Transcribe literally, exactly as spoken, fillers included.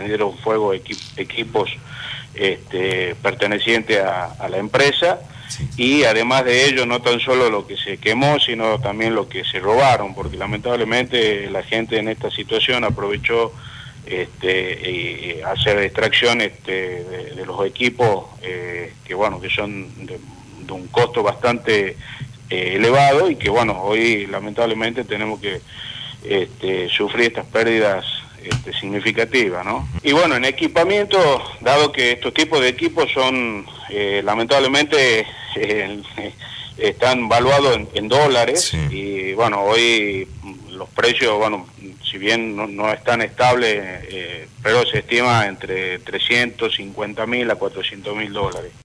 prendieron fuego equi equipos este, pertenecientes a, a la empresa. Sí. Y además de ello, no tan solo lo que se quemó, sino también lo que se robaron, porque lamentablemente la gente en esta situación aprovechó este, eh, hacer extracción este, de, de los equipos eh, que bueno que son de, de un costo bastante eh, elevado y que bueno hoy lamentablemente tenemos que este, sufrir estas pérdidas este, significativas, ¿no? Y bueno, en equipamiento, dado que estos tipos de equipos son eh, lamentablemente eh, están valuados en, en dólares, sí. Y bueno, hoy los precios, bueno, si bien no, no están estables, eh, pero se estima entre trescientos cincuenta mil a cuatrocientos mil dólares.